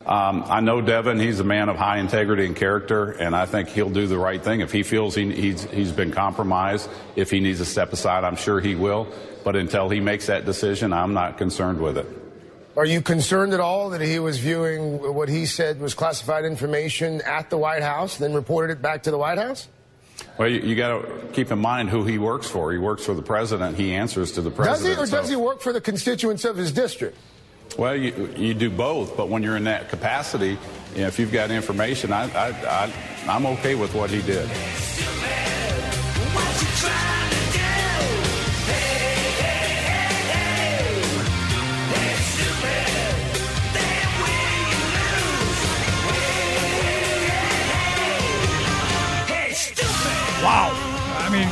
I know Devin. He's a man of high integrity and character, and I think he'll do the right thing. If he feels he's been compromised, if he needs to step aside, I'm sure he will. But until he makes that decision, I'm not concerned with it. Are you concerned at all that he was viewing what he said was classified information at the White House, then reported it back to the White House? Well, you got to keep in mind who he works for. He works for the president. He answers to the president. Does he, or does he work for the constituents of his district? Well, you do both, but when you're in that capacity, if you've got information, I'm okay with what he did. Wow. I mean,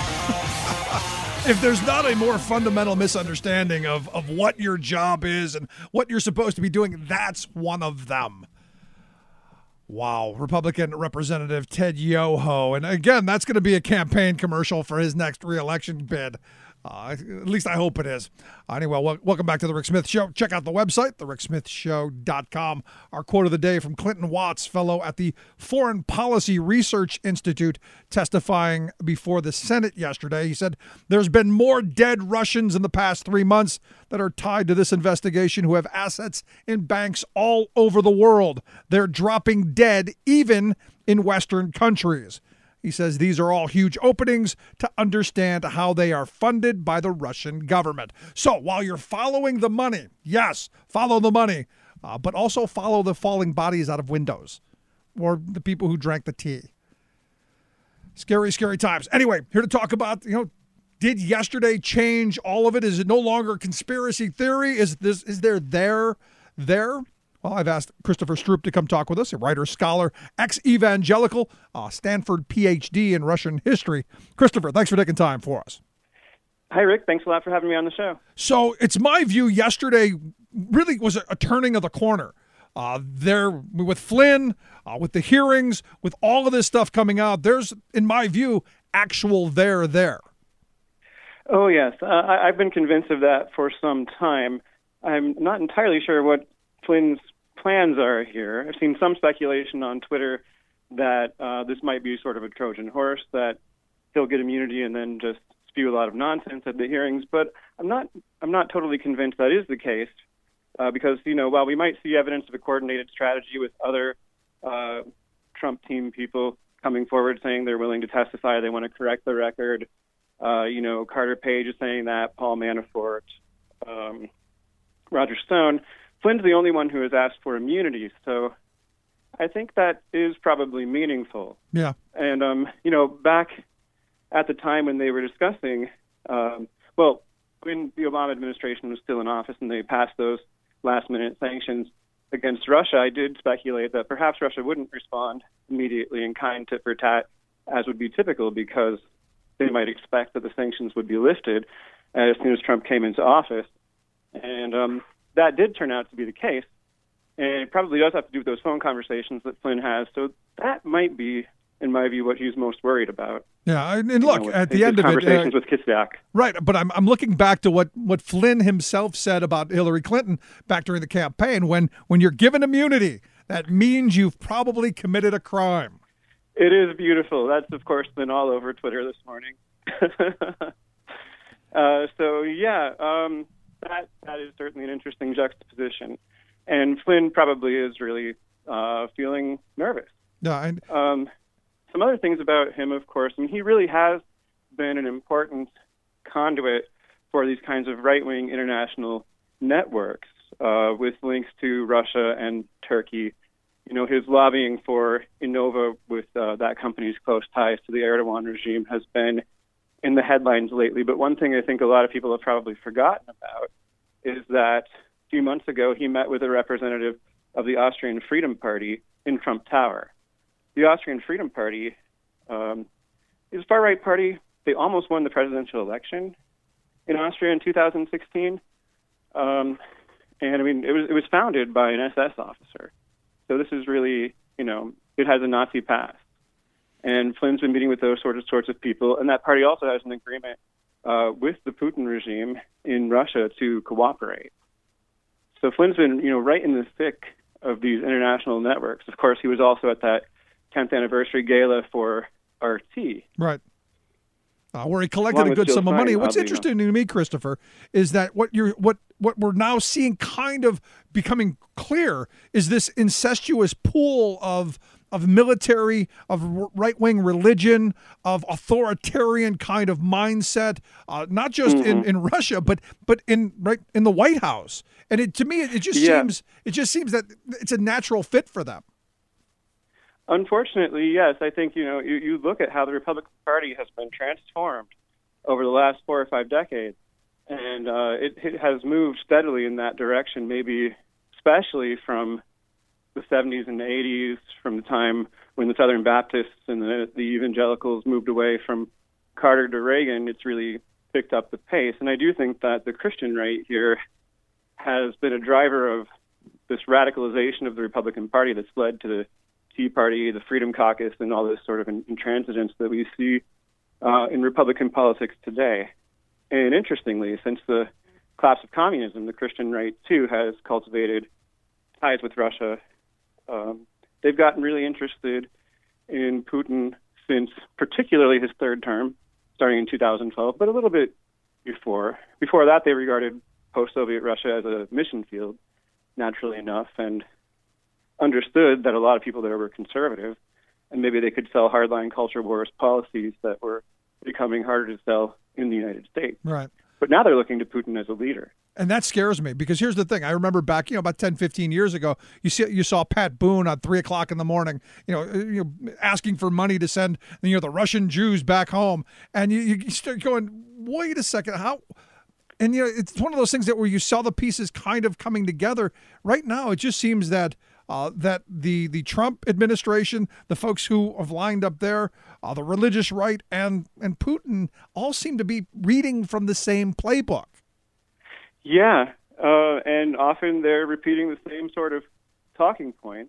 if there's not a more fundamental misunderstanding of what your job is and what you're supposed to be doing, that's one of them. Wow. Republican Representative Ted Yoho. And again, that's going to be a campaign commercial for his next re-election bid. At least I hope it is. Anyway, welcome back to The Rick Smith Show. Check out the website, thericksmithshow.com. Our quote of the day from Clinton Watts, fellow at the Foreign Policy Research Institute, testifying before the Senate yesterday. He said, "There's been more dead Russians in the past 3 months that are tied to this investigation who have assets in banks all over the world. They're dropping dead even in Western countries." He says these are all huge openings to understand how they are funded by the Russian government. So while you're following the money, yes, follow the money, but also follow the falling bodies out of windows or the people who drank the tea. Scary, scary times. Anyway, here to talk about, did yesterday change all of it? Is it no longer conspiracy theory? Is there there? Well, I've asked Christopher Stroop to come talk with us, a writer, scholar, ex-evangelical, Stanford PhD in Russian history. Christopher, thanks for taking time for us. Hi, Rick. Thanks a lot for having me on the show. So it's my view yesterday really was a turning of the corner. There with Flynn, with the hearings, with all of this stuff coming out, there's, in my view, actual there. Oh, yes. I've been convinced of that for some time. I'm not entirely sure what Flynn's plans are here. I've seen some speculation on Twitter that this might be sort of a Trojan horse, that he'll get immunity and then just spew a lot of nonsense at the hearings. But I'm not totally convinced that is the case, because while we might see evidence of a coordinated strategy with other Trump team people coming forward saying they're willing to testify, they want to correct the record. Carter Page is saying that, Paul Manafort, Roger Stone. Flynn's the only one who has asked for immunity, so I think that is probably meaningful. Yeah. And, back at the time when they were discussing, when the Obama administration was still in office and they passed those last-minute sanctions against Russia, I did speculate that perhaps Russia wouldn't respond immediately in kind tit for tat, as would be typical, because they might expect that the sanctions would be lifted as soon as Trump came into office. And that did turn out to be the case, and it probably does have to do with those phone conversations that Flynn has. So that might be, in my view, what he's most worried about. Yeah, and look, at the end of it, conversations with Kislyak. Right, but I'm looking back to what Flynn himself said about Hillary Clinton back during the campaign. When you're given immunity, that means you've probably committed a crime. It is beautiful. That's, of course, been all over Twitter this morning. That is certainly an interesting juxtaposition. And Flynn probably is really feeling nervous. Yeah, some other things about him, of course, he really has been an important conduit for these kinds of right-wing international networks with links to Russia and Turkey. His lobbying for Innova with that company's close ties to the Erdogan regime has been in the headlines lately. But one thing I think a lot of people have probably forgotten about is that a few months ago he met with a representative of the Austrian Freedom Party in Trump Tower. The Austrian Freedom Party is a far-right party. They almost won the presidential election in Austria in 2016. And it was founded by an SS officer. So this is really, it has a Nazi past. And Flynn's been meeting with those sorts of people. And that party also has an agreement with the Putin regime in Russia to cooperate. So Flynn's been, right in the thick of these international networks. Of course, he was also at that 10th anniversary gala for RT. Right. Where he collected a good sum of money. What's interesting to me, Christopher, is that what we're now seeing kind of becoming clear is this incestuous pool of military, of right-wing religion, of authoritarian kind of mindset, not just in Russia, but in the White House. And to me, it just seems that it's a natural fit for them. Unfortunately, yes. I think, you look at how the Republican Party has been transformed over the last 4 or 5 decades, and it has moved steadily in that direction, maybe especially from the 70s and 80s, from the time when the Southern Baptists and the evangelicals moved away from Carter to Reagan. It's really picked up the pace. And I do think that the Christian right here has been a driver of this radicalization of the Republican Party that's led to the Tea Party, the Freedom Caucus, and all this sort of intransigence that we see in Republican politics today. And interestingly, since the collapse of communism, the Christian right, too, has cultivated ties with Russia. They've gotten really interested in Putin since particularly his third term, starting in 2012, but a little bit before. Before that, they regarded post-Soviet Russia as a mission field, naturally enough, and understood that a lot of people there were conservative, and maybe they could sell hardline culture wars policies that were becoming harder to sell in the United States. Right. But now they're looking to Putin as a leader. And that scares me because here's the thing. I remember back, about 10, 15 years ago, you saw Pat Boone at 3:00 in the morning, asking for money to send, the Russian Jews back home. And you start going, wait a second, how? And, it's one of those things where you saw the pieces kind of coming together. Right now, it just seems that the Trump administration, the folks who have lined up there, the religious right, and Putin all seem to be reading from the same playbook. Yeah, and often they're repeating the same sort of talking points.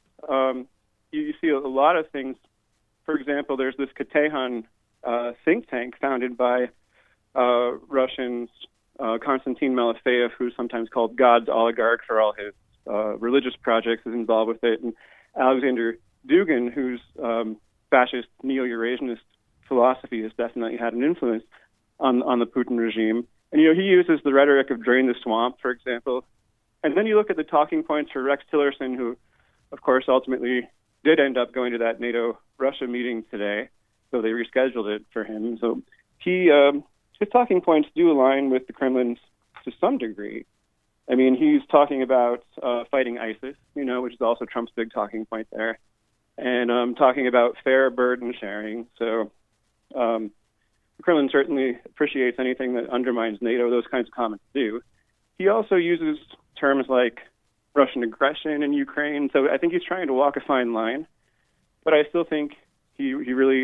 You see a lot of things. For example, there's this Katehan think tank founded by Russians, Konstantin Malafeyev, who's sometimes called God's oligarch for all his religious projects, is involved with it, and Alexander Dugin, whose fascist neo-Eurasianist philosophy has definitely had an influence on the Putin regime. And, he uses the rhetoric of drain the swamp, for example. And then you look at the talking points for Rex Tillerson, who, of course, ultimately did end up going to that NATO-Russia meeting today, so they rescheduled it for him. So his talking points do align with the Kremlin's to some degree. I mean, he's talking about fighting ISIS, which is also Trump's big talking point there, and talking about fair burden sharing. So the Kremlin certainly appreciates anything that undermines NATO. Those kinds of comments do. He also uses terms like Russian aggression in Ukraine. So I think he's trying to walk a fine line, but I still think he really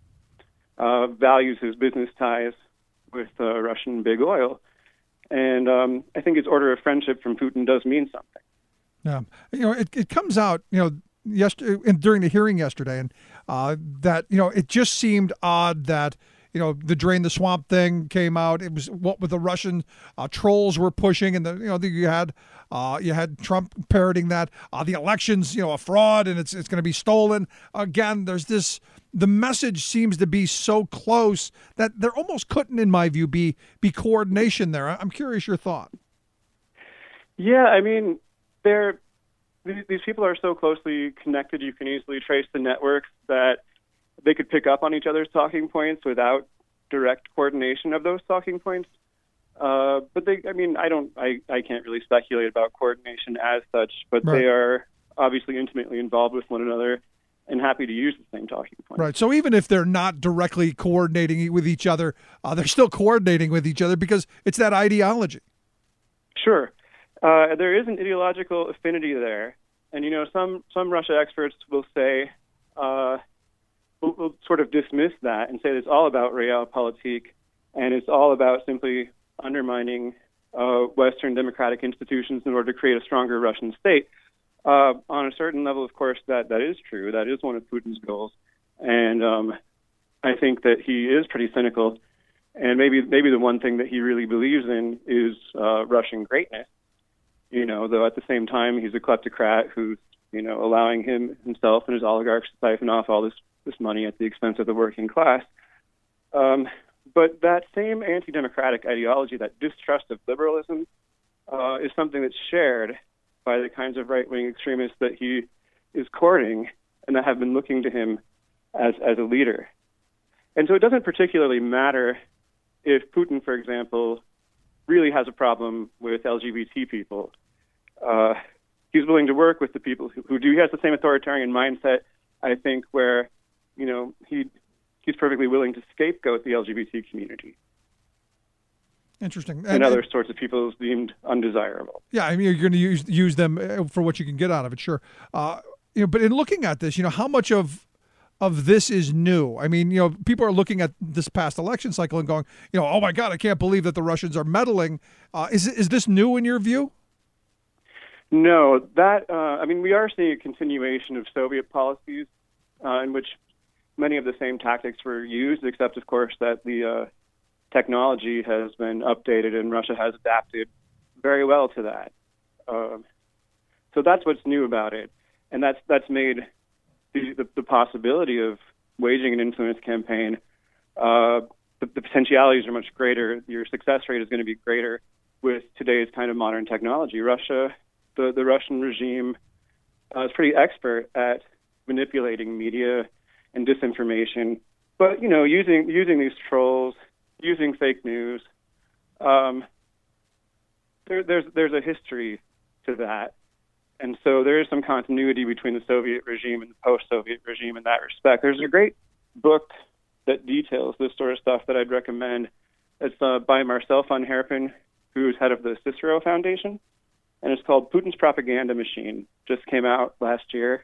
values his business ties with Russian big oil. And I think his order of friendship from Putin does mean something. Yeah, it comes out, yesterday during the hearing yesterday, and that it just seemed odd that the drain the swamp thing came out. It was what the Russian trolls were pushing, and you had Trump parroting that the election's a fraud and it's going to be stolen. Again, there's this. The message seems to be so close that there almost couldn't, in my view, be coordination there. I'm curious your thought. Yeah, I mean, these people are so closely connected. You can easily trace the networks that they could pick up on each other's talking points without direct coordination of those talking points. But I can't really speculate about coordination as such, but right. They are obviously intimately involved with one another and happy to use the same talking point. Right. So even if they're not directly coordinating with each other, they're still coordinating with each other because it's that ideology. Sure. There is an ideological affinity there. And, some Russia experts will say, will sort of dismiss that and say it's all about realpolitik and it's all about simply undermining Western democratic institutions in order to create a stronger Russian state. On a certain level, of course, that is true. That is one of Putin's goals. And I think that he is pretty cynical. And maybe the one thing that he really believes in is Russian greatness. though at the same time he's a kleptocrat who's, allowing himself and his oligarchs to siphon off all this money at the expense of the working class. But that same anti-democratic ideology, that distrust of liberalism, is something that's shared by the kinds of right-wing extremists that he is courting and that have been looking to him as a leader. And so it doesn't particularly matter if Putin, for example, really has a problem with LGBT people. He's willing to work with the people who do. He has the same authoritarian mindset, I think, where, he's perfectly willing to scapegoat the LGBT community. Interesting. And other sorts of people deemed undesirable. Yeah, I mean, you're going to use them for what you can get out of it, sure. But in looking at this, how much of this is new? I mean, people are looking at this past election cycle and going, oh my God, I can't believe that the Russians are meddling. Is this new in your view? No, we are seeing a continuation of Soviet policies in which many of the same tactics were used, except, of course, that the technology has been updated and Russia has adapted very well to that. So that's what's new about it. And that's made the possibility of waging an influence campaign, the potentialities are much greater. Your success rate is going to be greater with today's kind of modern technology. The Russian regime is pretty expert at manipulating media and disinformation, but using these trolls, using fake news. There's a history to that, and so there is some continuity between the Soviet regime and the post-Soviet regime in that respect. There's a great book that details this sort of stuff that I'd recommend. It's by Marcel von Herpen, who's head of the Cicero Foundation, and it's called Putin's Propaganda Machine. Just came out last year.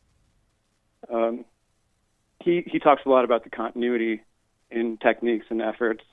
He talks a lot about the continuity in techniques and efforts.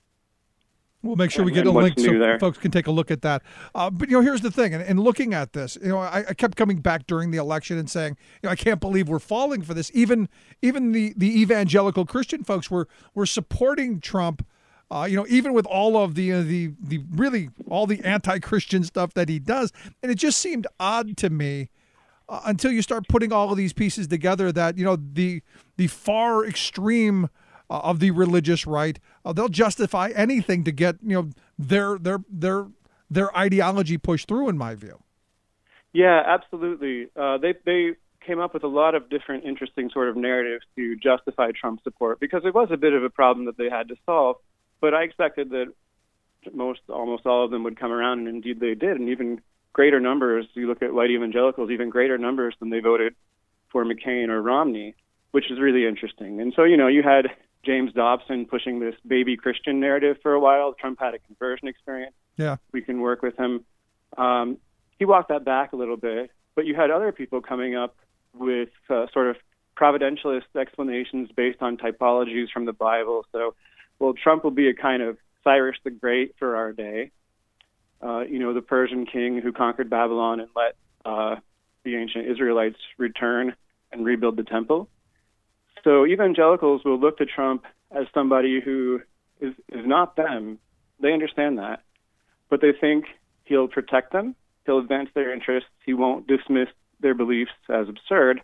We'll make sure we get a link so folks can take a look at that. But here's the thing, and looking at this, I kept coming back during the election and saying, I can't believe we're falling for this. Even the evangelical Christian folks were supporting Trump. Even with all of the really all the anti-Christian stuff that he does, and it just seemed odd to me until you start putting all of these pieces together that the far extreme of the religious right, they'll justify anything to get their ideology pushed through, in my view. Yeah, absolutely. They came up with a lot of different interesting sort of narratives to justify Trump support, because it was a bit of a problem that they had to solve. But I expected that almost all of them would come around, and indeed they did, and even greater numbers. You look at white evangelicals, even greater numbers than they voted for McCain or Romney, which is really interesting. And so, you had James Dobson pushing this baby Christian narrative for a while. Trump had a conversion experience. Yeah, we can work with him. He walked that back a little bit, but you had other people coming up with sort of providentialist explanations based on typologies from the Bible. So, well, Trump will be a kind of Cyrus the Great for our day, the Persian king who conquered Babylon and let the ancient Israelites return and rebuild the temple. So evangelicals will look to Trump as somebody who is not them. They understand that, but they think he'll protect them, he'll advance their interests, he won't dismiss their beliefs as absurd,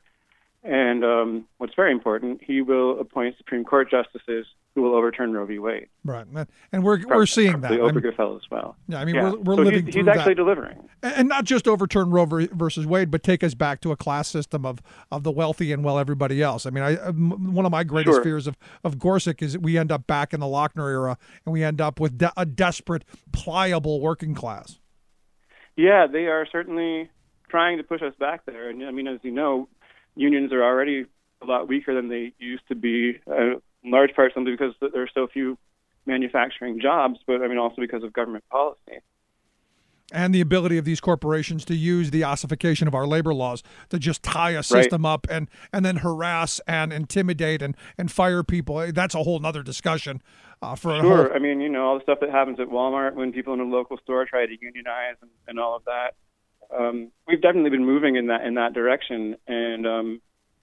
and what's very important, he will appoint Supreme Court justices who will overturn Roe v. Wade. Right, and we're seeing that. The Obergefell as well. Yeah, we're living through he's actually that. delivering. And not just overturn Roe versus Wade, but take us back to a class system of the wealthy and everybody else. I mean, one of my greatest fears of Gorsuch is that we end up back in the Lochner era, and we end up with a desperate, pliable working class. Yeah, they are certainly trying to push us back there. And I mean, as you know, unions are already a lot weaker than they used to be. In large part simply because there are so few manufacturing jobs, but also because of government policy. And the ability of these corporations to use the ossification of our labor laws to just tie a system up and then harass and intimidate and fire people. That's a whole other discussion. All the stuff that happens at Walmart when people in a local store try to unionize and all of that. We've definitely been moving in that direction, and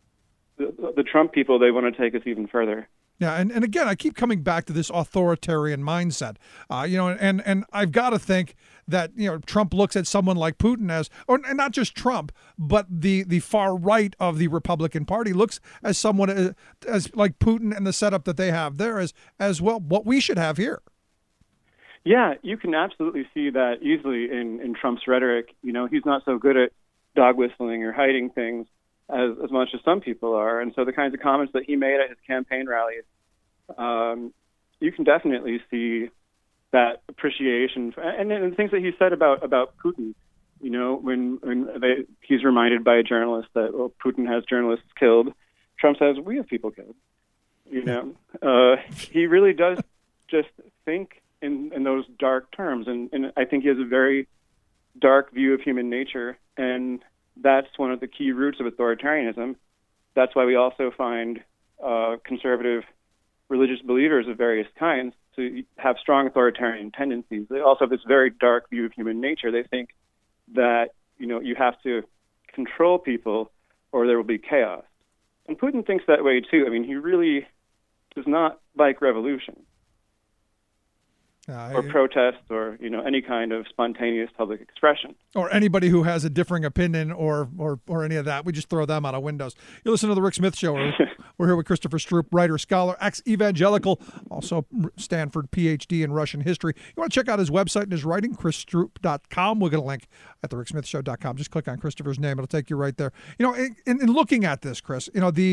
the Trump people, they want to take us even further. Yeah, and again, I keep coming back to this authoritarian mindset, and I've got to think that Trump looks at someone like Putin as, and not just Trump, but the far right of the Republican Party looks as someone as like Putin and the setup that they have there as well. What we should have here. Yeah, you can absolutely see that easily in Trump's rhetoric. He's not so good at dog whistling or hiding things as much as some people are. And so the kinds of comments that he made at his campaign rallies, you can definitely see that appreciation. And the things that he said about Putin, when he's reminded by a journalist that, Putin has journalists killed, Trump says, we have people killed. He really does just think in those dark terms. And I think he has a very dark view of human nature. And that's one of the key roots of authoritarianism. That's why we also find conservative religious believers of various kinds to have strong authoritarian tendencies. They also have this very dark view of human nature. They think that, you have to control people or there will be chaos. And Putin thinks that way too. I mean, he really does not like revolution. Or protest, or any kind of spontaneous public expression, or anybody who has a differing opinion, or any of that. We just throw them out of windows. You listen to the Rick Smith Show. We're here with Christopher Stroop, writer, scholar, ex-evangelical, also Stanford PhD in Russian history. You want to check out his website and his writing, chrisstroop.com. We'll get a link at thericksmithshow.com. Just click on Christopher's name; it'll take you right there. In looking at this, Chris,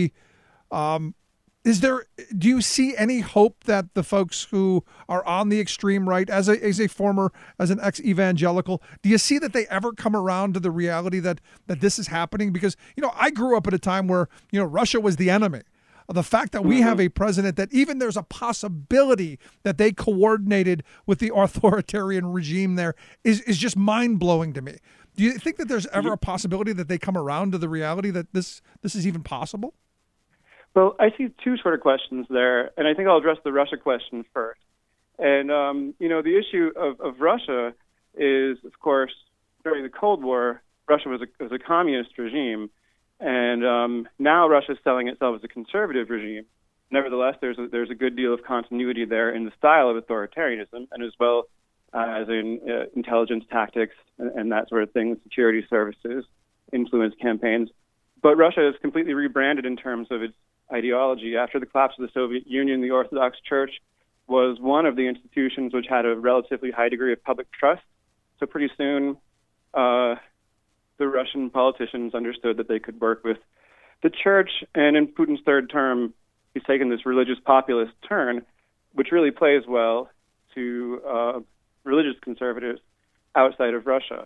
do you see any hope that the folks who are on the extreme right, as an ex-evangelical, do you see that they ever come around to the reality that this is happening? Because, I grew up at a time where, Russia was the enemy. The fact that we have a president that even there's a possibility that they coordinated with the authoritarian regime there is just mind-blowing to me. Do you think that there's ever a possibility that they come around to the reality that this is even possible? Well, I see two sort of questions there, and I think I'll address the Russia question first. And, the issue of Russia is, of course, during the Cold War, Russia was a communist regime, and now Russia is selling itself as a conservative regime. Nevertheless, there's a good deal of continuity there in the style of authoritarianism, and as well as in intelligence tactics and that sort of thing, security services, influence campaigns. But Russia is completely rebranded in terms of its ideology. After the collapse of the Soviet Union, the Orthodox Church was one of the institutions which had a relatively high degree of public trust. So pretty soon, the Russian politicians understood that they could work with the church. And in Putin's third term, he's taken this religious populist turn, which really plays well to religious conservatives outside of Russia.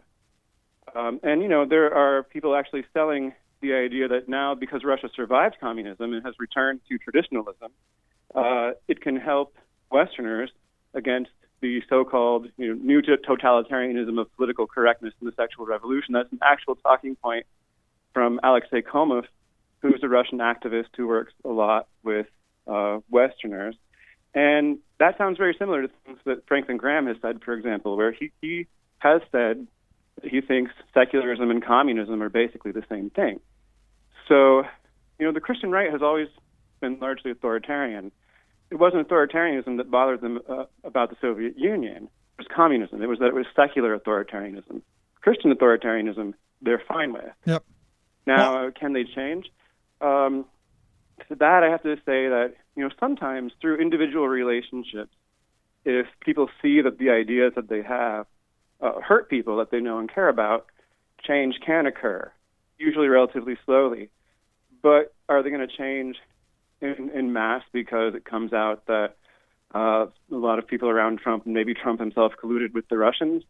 There are people actually selling the idea that now, because Russia survived communism and has returned to traditionalism, it can help Westerners against the so-called new totalitarianism of political correctness in the sexual revolution. That's an actual talking point from Alexei Komov, who's a Russian activist who works a lot with Westerners. And that sounds very similar to things that Franklin Graham has said, for example, where he has said that he thinks secularism and communism are basically the same thing. So, the Christian right has always been largely authoritarian. It wasn't authoritarianism that bothered them about the Soviet Union. It was communism. It was secular authoritarianism. Christian authoritarianism, they're fine with. Yep. Now, can they change? To that, I have to say that, sometimes through individual relationships, if people see that the ideas that they have hurt people that they know and care about, change can occur, usually relatively slowly. But are they going to change in mass because it comes out that a lot of people around Trump, and maybe Trump himself, colluded with the Russians?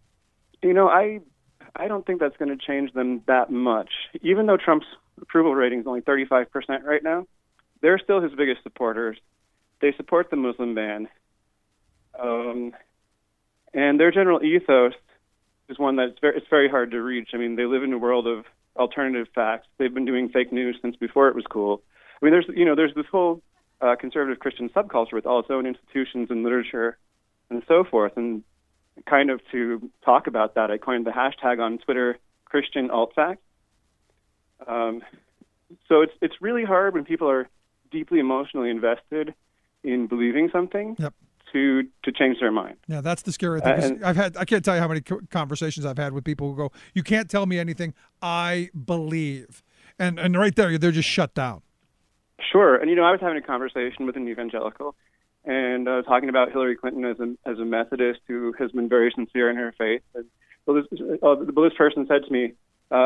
I don't think that's going to change them that much. Even though Trump's approval rating is only 35% right now, they're still his biggest supporters. They support the Muslim ban. And their general ethos is one that's it's very hard to reach. I mean, they live in a world of alternative facts. They've been doing fake news since before it was cool. I mean, there's this whole conservative Christian subculture with all its own institutions and literature and so forth. And kind of to talk about that, I coined the hashtag on Twitter, Christian AltFact. So it's really hard when people are deeply emotionally invested in believing something to change their mind. Yeah, that's the scary thing. 'Cause I can't tell you how many conversations I've had with people who go, "You can't tell me anything. I believe," and right there, they're just shut down. Sure, and I was having a conversation with an evangelical, and talking about Hillary Clinton as a Methodist who has been very sincere in her faith. And this person said to me,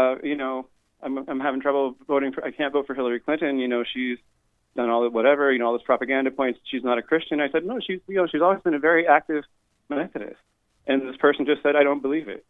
I'm having trouble voting for. I can't vote for Hillary Clinton. She's done all whatever. All this propaganda points. She's not a Christian. I said, no, she's always been a very active Methodist. And this person just said, I don't believe it.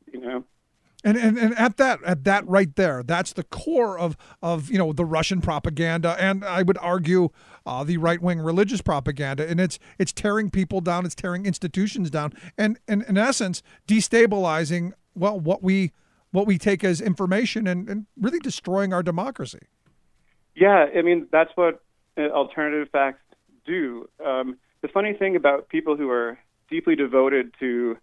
And at that right there, that's the core of the Russian propaganda, and I would argue the right-wing religious propaganda, and it's tearing people down, it's tearing institutions down, and in essence destabilizing what we take as information and really destroying our democracy. Yeah, I mean that's what alternative facts do. The funny thing about people who are deeply devoted to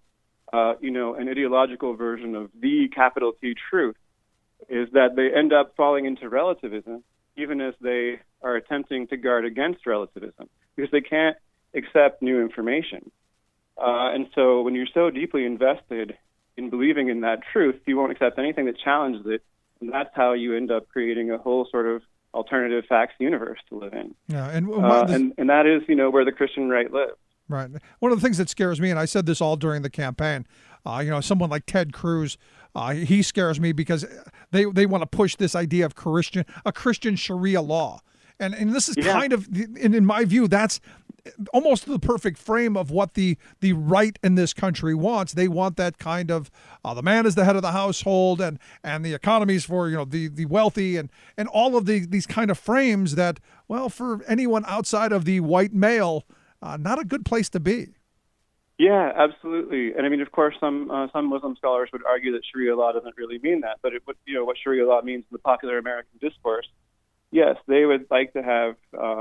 an ideological version of the capital T truth is that they end up falling into relativism, even as they are attempting to guard against relativism, because they can't accept new information. And so when you're so deeply invested in believing in that truth, you won't accept anything that challenges it. And that's how you end up creating a whole sort of alternative facts universe to live in. Yeah, and that is, where the Christian right lives. Right. One of the things that scares me, and I said this all during the campaign, someone like Ted Cruz, he scares me because they want to push this idea of a Christian Sharia law. And this is kind of, in my view, that's almost the perfect frame of what the right in this country wants. They want that kind of, the man is the head of the household and the economy's for, the wealthy and all of these kind of frames that, well, for anyone outside of the white male, not a good place to be. Yeah, absolutely. And I mean, of course, some Muslim scholars would argue that Sharia law doesn't really mean that, but what Sharia law means in the popular American discourse, yes, they would like to have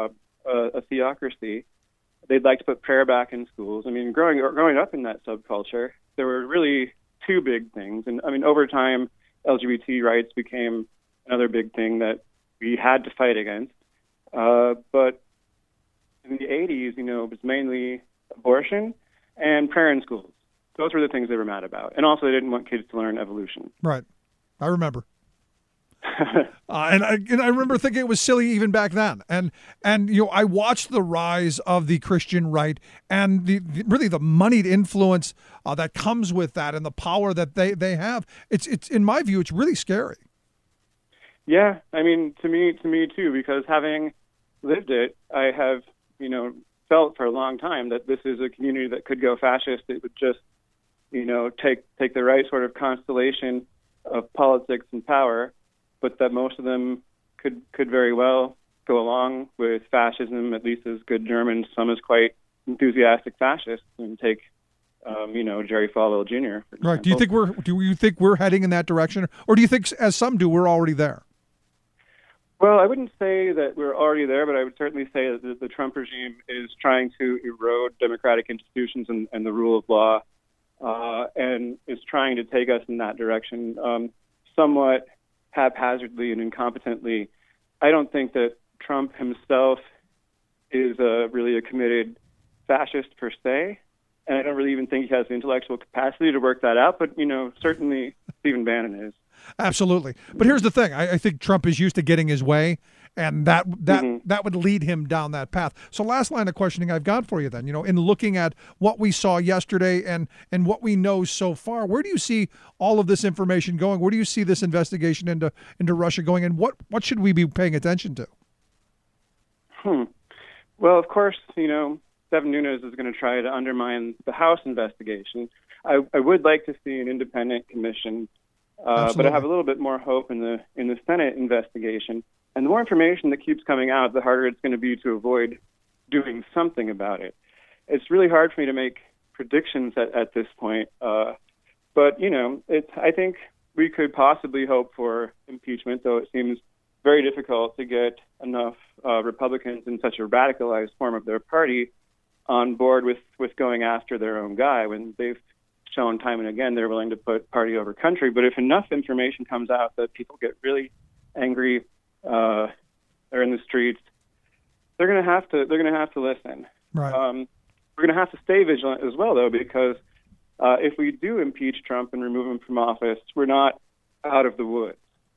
a theocracy. They'd like to put prayer back in schools. I mean, growing up in that subculture, there were really two big things. And I mean, over time, LGBT rights became another big thing that we had to fight against. But in the 80s, it was mainly abortion and prayer in schools. Those were the things they were mad about. And also they didn't want kids to learn evolution. Right. I remember. And I remember thinking it was silly even back then. And I watched the rise of the Christian right and really the moneyed influence that comes with that and the power that they have. It's in my view, it's really scary. Yeah, I mean, to me too, because having lived it, I have felt for a long time that this is a community that could go fascist. It would just, take the right sort of constellation of politics and power, but that most of them could very well go along with fascism, at least as good Germans, some as quite enthusiastic fascists, and take, Jerry Falwell Jr. Right. Do you think we're heading in that direction, or do you think, as some do, we're already there? Well, I wouldn't say that we're already there, but I would certainly say that the Trump regime is trying to erode democratic institutions and the rule of law, and is trying to take us in that direction somewhat haphazardly and incompetently. I don't think that Trump himself is really a committed fascist per se, and I don't really even think he has the intellectual capacity to work that out, but, certainly Stephen Bannon is. Absolutely. But here's the thing. I think Trump is used to getting his way, and that would lead him down that path. So last line of questioning I've got for you then, in looking at what we saw yesterday and what we know so far, where do you see all of this information going? Where do you see this investigation into Russia going, and what should we be paying attention to? Well, of course, Devin Nunes is going to try to undermine the House investigation. I would like to see an independent commission, but I have a little bit more hope in the Senate investigation. And the more information that keeps coming out, the harder it's going to be to avoid doing something about it. It's really hard for me to make predictions at this point. But, I think we could possibly hope for impeachment, though it seems very difficult to get enough Republicans in such a radicalized form of their party on board with going after their own guy when they've shown time and again they're willing to put party over country. But if enough information comes out that people get really angry, they're in the streets, they're going to have to listen. Right. We're going to have to stay vigilant as well, though, because if we do impeach Trump and remove him from office, we're not out of the woods.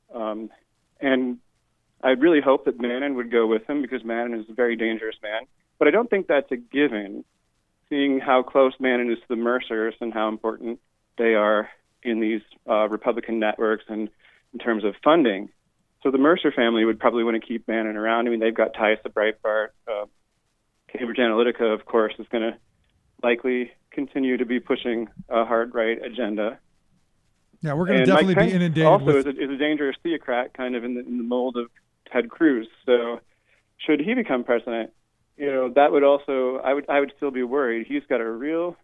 And I really hope that Bannon would go with him, because Bannon is a very dangerous man. But I don't think that's a given, seeing how close Bannon is to the Mercers and how important they are in these Republican networks and in terms of funding. So the Mercer family would probably want to keep Bannon around. I mean, they've got ties to Breitbart. Cambridge Analytica, of course, is going to likely continue to be pushing a hard right agenda. Yeah, we're going to definitely be inundated. Also, is a dangerous theocrat, kind of in the mold of Ted Cruz. So, should he become president, that would also I would still be worried. He's got a real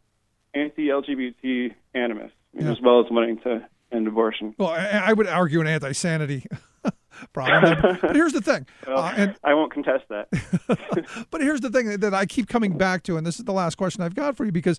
anti-LGBT animus, as well as wanting to end abortion. Well, I would argue an anti-sanity problem. But here's the thing. Well, I won't contest that. But here's the thing that I keep coming back to, and this is the last question I've got for you, because,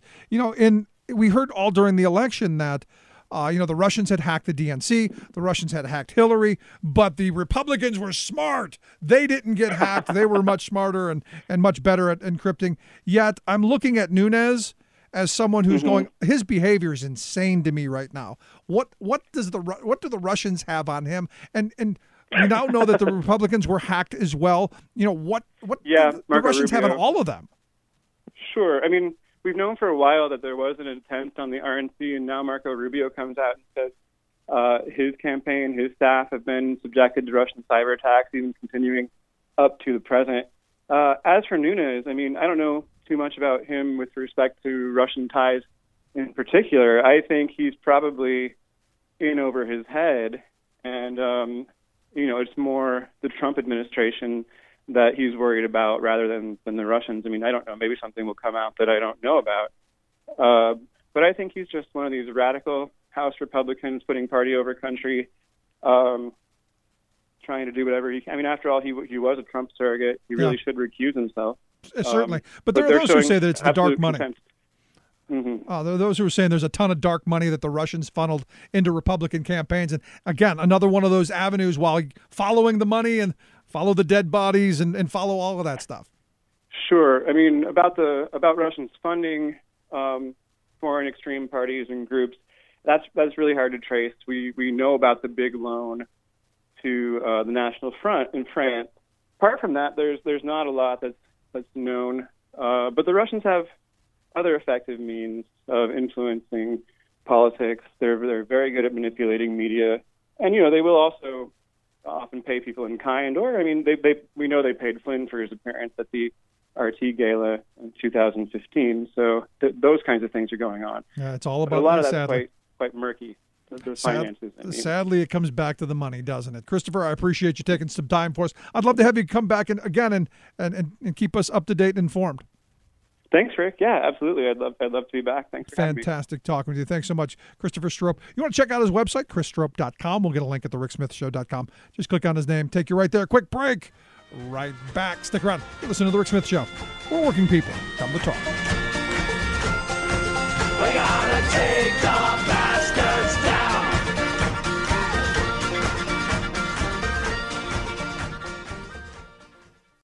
we heard all during the election that, the Russians had hacked the DNC, the Russians had hacked Hillary, but the Republicans were smart. They didn't get hacked. They were much smarter and much better at encrypting. Yet I'm looking at Nunes as someone who's going, his behavior is insane to me right now. What do the Russians have on him? And we now know that the Republicans were hacked as well. What do the Russians have on all of them? Sure. I mean, we've known for a while that there was an attempt on the RNC, and now Marco Rubio comes out and says his campaign, his staff have been subjected to Russian cyber attacks, even continuing up to the present. As for Nunes, I mean, I don't know too much about him with respect to Russian ties in particular. I think he's probably in over his head, and it's more the Trump administration that he's worried about rather than the Russians. I mean, I don't know. Maybe something will come out that I don't know about. But I think he's just one of these radical House Republicans putting party over country, trying to do whatever he can. I mean, after all, he was a Trump surrogate. He really should recuse himself. Certainly. But there are those who say that it's the dark money. There are those who are saying there's a ton of dark money that the Russians funneled into Republican campaigns. And again, another one of those avenues while following the money and follow the dead bodies and follow all of that stuff. Sure. I mean, about Russians funding foreign extreme parties and groups, that's really hard to trace. We know about the big loan to the National Front in France. Apart from that, there's not a lot that's known. But the Russians have other effective means of influencing politics. They're very good at manipulating media, and they will also often pay people in kind. Or I mean, we know they paid Flynn for his appearance at the RT Gala in 2015. So those kinds of things are going on. Yeah, it's all about a lot of that's quite murky. The finances. Sadly, it comes back to the money, doesn't it? Christopher, I appreciate you taking some time for us. I'd love to have you come back again and keep us up to date and informed. Thanks, Rick. Yeah, absolutely. I'd love to be back. Thanks for having me. Fantastic talking with you. Thanks so much, Christopher Stroop. You want to check out his website, chrisstroop.com. We'll get a link at thericksmithshow.com. Just click on his name. Take you right there. Quick break. Right back. Stick around. Listen to The Rick Smith Show. We're working people. Come to talk. We gotta take